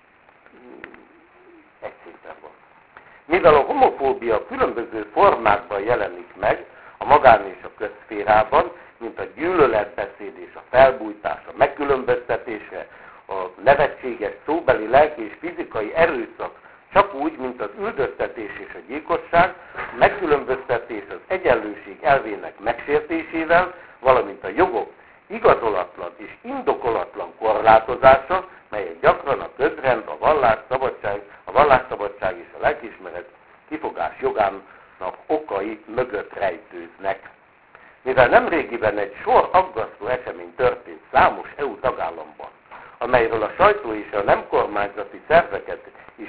Speaker 1: egy szinten van. Mivel a homofóbia különböző formákban jelenik meg a magán és a közszférában, mint a gyűlöletbeszéd és a felbújtás, a megkülönböztetése, a nevetséges szóbeli, lelki és fizikai erőszak, csak úgy, mint az üldöztetés és a gyilkosság, a megkülönböztetés az egyenlőség elvének megsértésével, valamint a jogok igazolatlan és indokolatlan korlátozása, melyek gyakran a közrend, a vallásszabadság és a lelkiismeret kifogás jogának okai mögött rejtőznek. Mivel nemrégiben egy sor aggasztó esemény történt számos EU tagállamban, amelyről a sajtó és a nem kormányzati szerveket is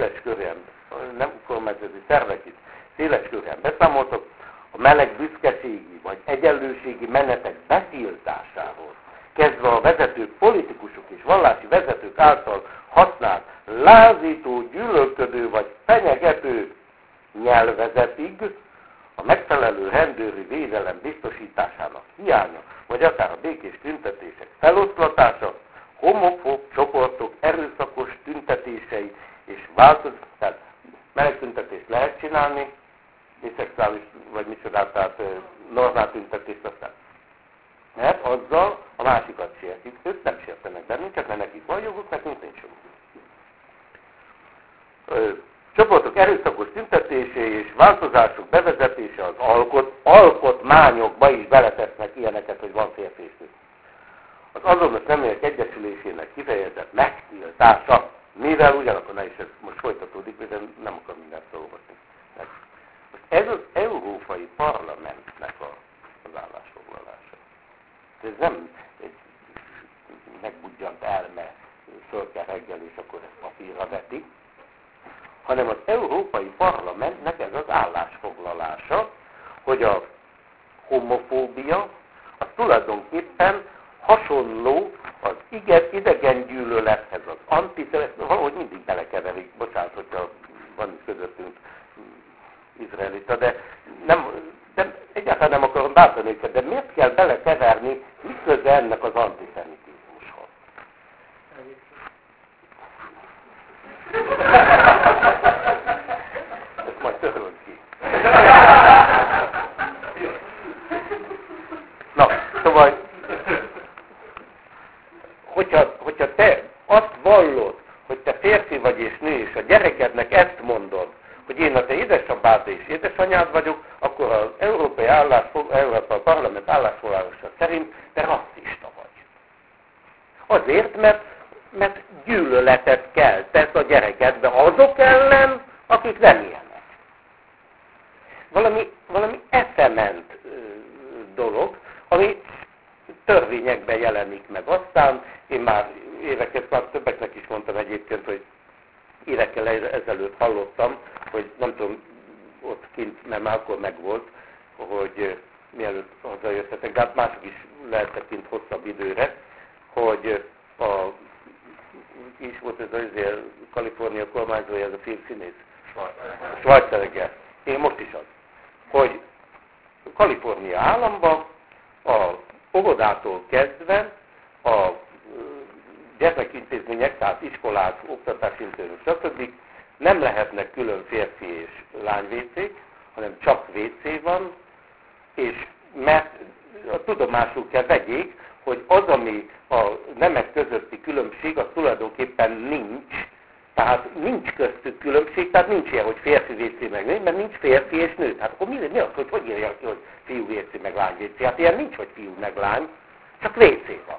Speaker 1: széles körűen beszámoltak, a meleg büszkeségi vagy egyenlőségi menetek betiltásáról, kezdve a vezetők, politikusok és vallási vezetők által használt lázító, gyűlölködő vagy fenyegető nyelvezetig, a megfelelő rendőri védelem biztosításának hiánya, vagy akár a békés tüntetések feloszlatása, homofób csoportok erőszakos tüntetései és tehát meleg tüntetést lehet csinálni, biszexuális vagy micsodát, tehát normál tüntetést aztán. Mert azzal a másikat sértik, ők nem sértenek bennünk, csak mert nekik van joguk, nekünk nincs joguk. Csoportok erőszakos tüntetésé és változások bevezetése az alkotmányokba is beletesznek ilyeneket, hogy van férfi és nő. Az azonos neműek egyesülésének kifejezett megtiltása, mivel ugyanakkor ne is ez most folytatódik, harmadik, de nem akar mindent olvasni. Ez az Európai Parlamentnek az állásfoglalása. Ez nem egy megbudjant elme, föl kell reggel, és akkor ezt papírra veti, hanem az Európai Parlamentnek ez az állásfoglalása, hogy a homofóbia az tulajdonképpen hasonló az idegen gyűlölethez, az antiszemitismus, valahogy mindig belekeverik, bocsánat, hogyha van itt közöttünk izraelita, de egyáltalán nem akarom bántani őket, de miért kell belekeverni, mi köze ennek az antiszemitizmushoz? Ezt majd töröld ki. Na, szóval, hogyha te azt vallod, hogy te férfi vagy és nő, és a gyerekednek ezt mondod, hogy én a te édesapád és édesanyád vagyok, akkor az Európai Parlament állásfoglalása szerint te rasszista vagy. Azért, mert gyűlöletet keltesz a gyerekedbe azok ellen, akik nem ilyenek. Valami eszement dolog, ami törvényekben jelenik meg. Aztán én már többeknek is mondtam egyébként, hogy évekkel ezelőtt hallottam, hogy nem tudom, ott kint, mert már akkor megvolt, hogy mielőtt hazajöttetek, de hát mások is lehettek kint hosszabb időre, hogy ki is volt ez az Kalifornia kormányzója, ez a filmszínész? Schwarzenegger. Én most is az. Hogy Kalifornia államban a óvodától kezdve a gyermekintézmények, tehát iskolák, oktatásintézmények, stb. Nem lehetnek külön férfi és lány WC-k, hanem csak WC van, és mert tudomásul kell vegyék, hogy az, ami a nemek közötti különbség, az tulajdonképpen nincs. Tehát nincs köztük különbség, tehát nincs ilyen, hogy férfi WC meg nő, mert nincs férfi és nő. Hát akkor mi az, hogy írja ki, hogy fiú WC meg lány WC? Hát ilyen nincs, hogy fiú meg lány, csak WC van.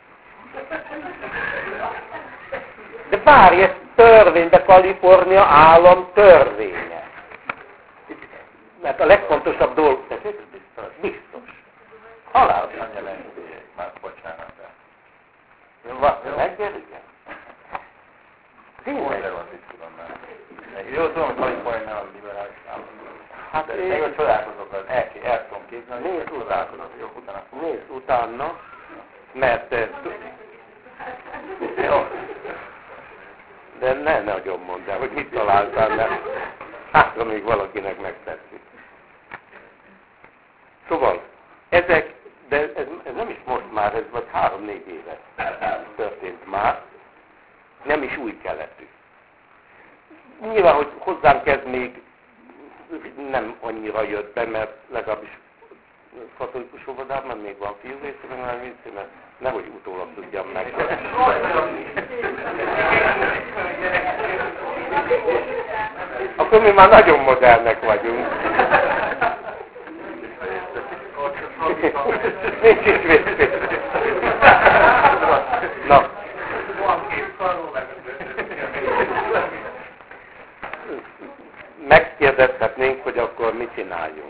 Speaker 1: De várj, ez törvény, de Kalifornia állam törvénye. Mert a legfontosabb dolog, ez biztos. Halál.
Speaker 2: Már bocsánat.
Speaker 1: Megérike? Tényleg?
Speaker 2: Jó, tudom, hogy Kalifornia a liberális állam. Hát én csodálkozok, el tudom képzelni.
Speaker 1: Nézd utána, mert jó. De ne nagyon mondd el, hogy mit találtál, mert hátra még valakinek megtetszik. Szóval, ezek, de ez nem is most már, ez vagy 3-4 éve történt már, nem is új keletű. Nyilván, hogy hozzánk ez még nem annyira jött be, mert legalábbis katolikus óvodában még van fiú része, meg már vicc, mert nehogy utólag tudjam meg. Akkor mi már nagyon modernek vagyunk. Nincs is vészés. Na. Megkérdezhetnénk, hogy akkor mit csináljunk.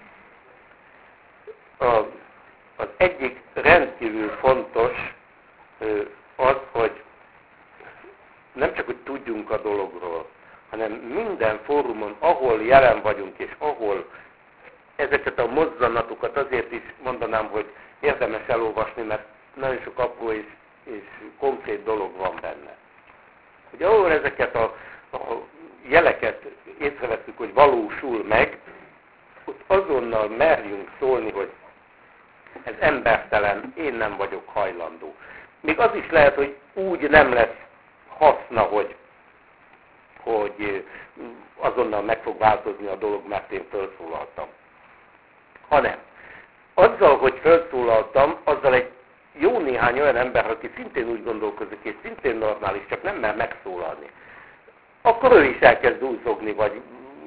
Speaker 1: Az egyik rendkívül fontos az, hogy nem csak, hogy tudjunk a dologról, hanem minden fórumon, ahol jelen vagyunk, és ahol ezeket a mozzanatokat azért is mondanám, hogy érdemes elolvasni, mert nagyon sok apró és konkrét dolog van benne. Hogy ahol ezeket a jeleket észrevettük, hogy valósul meg, ott azonnal merjünk szólni, hogy ez embertelen, én nem vagyok hajlandó. Még az is lehet, hogy úgy nem lesz haszna, hogy azonnal meg fog változni a dolog, mert én felszólaltam. Hanem azzal, hogy felszólaltam, azzal egy jó néhány olyan ember, aki szintén úgy gondolkozik, és szintén normális, csak nem mer megszólalni, akkor ő is elkezd úszogni, vagy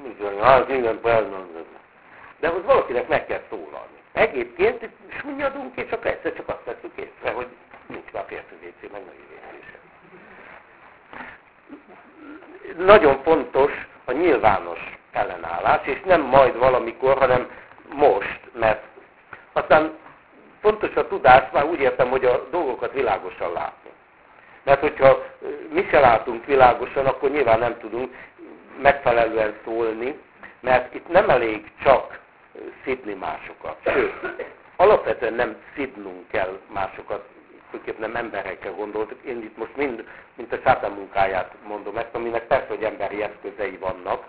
Speaker 1: de hogy valakinek meg kell szólalni. Egyébként sunnyadunk, és akkor egyszer csak azt tesszük észre, hogy nincs már férfi WC, meg női WC sem. nagyon fontos a nyilvános ellenállás, és nem majd valamikor, hanem most, mert aztán fontos a tudás, már úgy értem, hogy a dolgokat világosan látni. Mert hogyha mi se látunk világosan, akkor nyilván nem tudunk megfelelően szólni, mert itt nem elég csak szidni másokat. Sőt, alapvetően nem szidnunk kell másokat, főképp nem emberekkel gondoltuk. Én itt most mind, mint a sátán munkáját mondom ezt, aminek persze, hogy emberi eszközei vannak,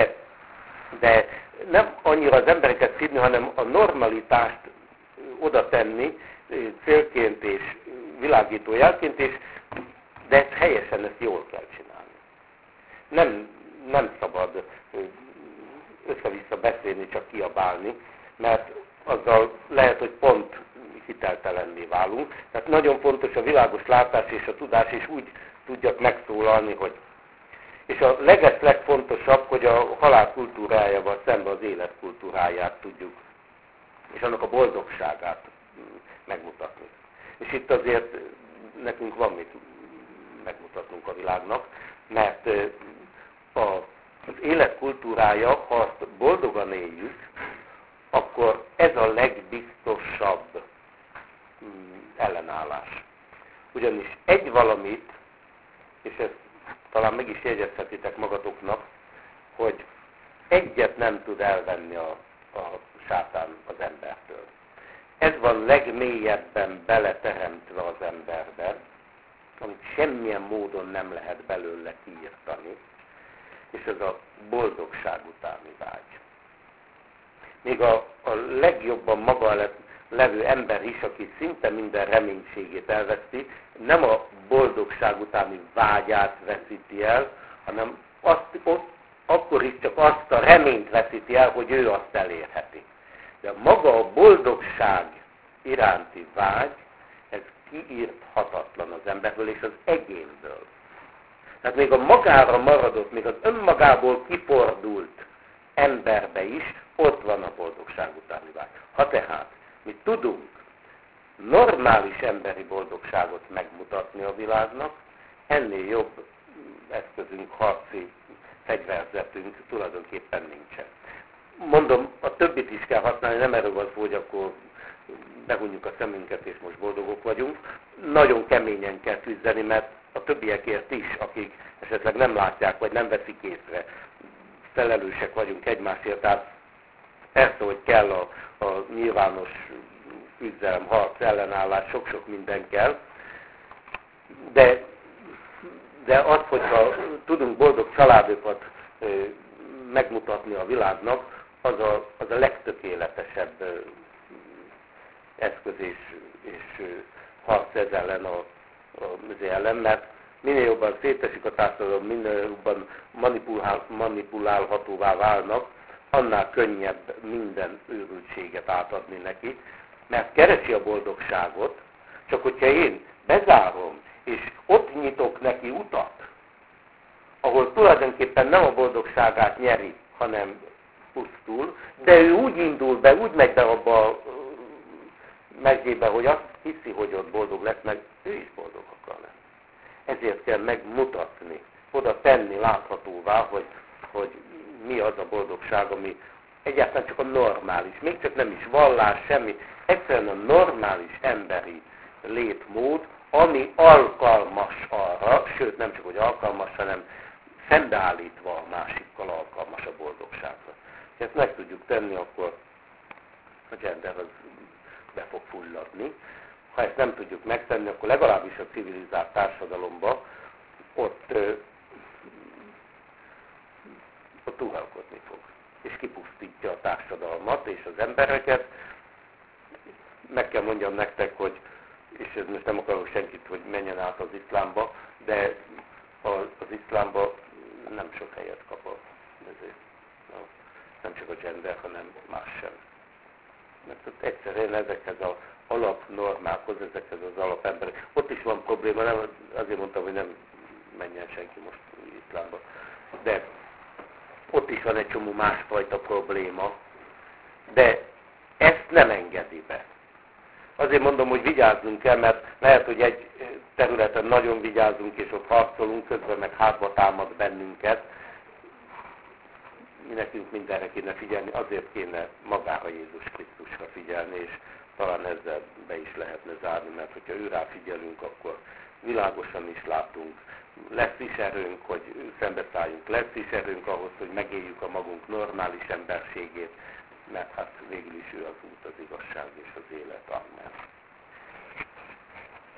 Speaker 1: de nem annyira az embereket szidni, hanem a normalitást oda tenni célként és világítójelként, de ezt helyesen, ezt jól kell csinálni. Nem szabad össze-vissza beszélni, csak kiabálni, mert azzal lehet, hogy pont hiteltelenné válunk. Tehát nagyon fontos a világos látás és a tudás, és úgy tudjak megszólalni, hogy... És a legfontosabb, hogy a halál kultúrájával szemben az élet kultúráját tudjuk, és annak a boldogságát megmutatni. És itt azért nekünk van mit megmutatnunk a világnak, mert az élet kultúrája, ha azt boldogan éljük, akkor ez a legbiztosabb ellenállás. Ugyanis egy valamit, és ezt talán meg is jegyezhetitek magatoknak, hogy egyet nem tud elvenni a sátán az embertől. Ez van legmélyebben beleteremtve az emberben, amit semmilyen módon nem lehet belőle kiírtani, és ez a boldogság utáni vágy. Még a legjobban maga levő ember is, aki szinte minden reménységét elveszti, nem a boldogság utáni vágyát veszíti el, hanem akkor is csak azt a reményt veszíti el, hogy ő azt elérheti. De maga a boldogság iránti vágy, ez kiírthatatlan az emberből és az egyénből. Tehát még a magára maradott, még az önmagából kifordult emberbe is, ott van a boldogság utáni vágy. Ha tehát mi tudunk normális emberi boldogságot megmutatni a világnak, ennél jobb eszközünk, harci fegyverzetünk tulajdonképpen nincsen. Mondom, a többit is kell használni, nem erről van szó, hogy akkor behunjuk a szemünket és most boldogok vagyunk. Nagyon keményen kell küzdeni, mert a többiekért is, akik esetleg nem látják, vagy nem veszik észre, felelősek vagyunk egymásért, tehát persze, hogy kell a nyilvános küzdelem, harc, ellenállás, sok-sok minden kell, de az, hogyha tudunk boldog családokat megmutatni a világnak, az a legtökéletesebb eszköz és harc ez ellen az ellen, mert minél jobban szétesik a társadalom, minél jobban manipulálhatóvá válnak, annál könnyebb minden őrültséget átadni neki, mert keresi a boldogságot, csak hogyha én bezárom, és ott nyitok neki utat, ahol tulajdonképpen nem a boldogságát nyeri, hanem pusztul, de ő úgy indul be, úgy megy be abba a mezőbe, hogy azt hiszi, hogy ott boldog lesz, meg ő is boldog akar lenni. Ezért kell megmutatni, oda tenni láthatóvá, hogy mi az a boldogság, ami egyáltalán csak a normális, még csak nem is vallás, semmi, egyszerűen a normális emberi létmód, ami alkalmas arra, sőt nem csak hogy alkalmas, hanem szembeállítva a másikkal alkalmas a boldogságra. Ha ezt meg tudjuk tenni, akkor a gender az be fog fulladni. Ha ezt nem tudjuk megtenni, akkor legalábbis a civilizált társadalomban ott uralkodni fog. És kipusztítja a társadalmat és az embereket. Meg kell mondjam nektek, hogy, és ez most nem akarok senkit, hogy menjen át az iszlámba, de az iszlámba nem sok helyet kap nem csak a gender, hanem más sem. Mert ott egyszerűen ezekhez az alapnormákhoz, ezekhez az alapemberek. Ott is van probléma, nem, azért mondtam, hogy nem menjen senki most iszlámba. De ott is van egy csomó másfajta probléma, de ezt nem engedi be. Azért mondom, hogy vigyázzunk el, mert lehet, hogy egy területen nagyon vigyázunk, és ott harcolunk, közben meg hátba támad bennünket. Mi nekünk mindenre kéne figyelni, azért kéne magára Jézus Krisztusra figyelni, és talán ezzel be is lehetne zárni, mert hogyha őrá figyelünk, akkor világosan is látunk. Lesz is erőnk, hogy szembeszálljunk, lesz is erőnk ahhoz, hogy megéljük a magunk normális emberségét, mert hát végül is ő az út, az igazság és az élet. Amen.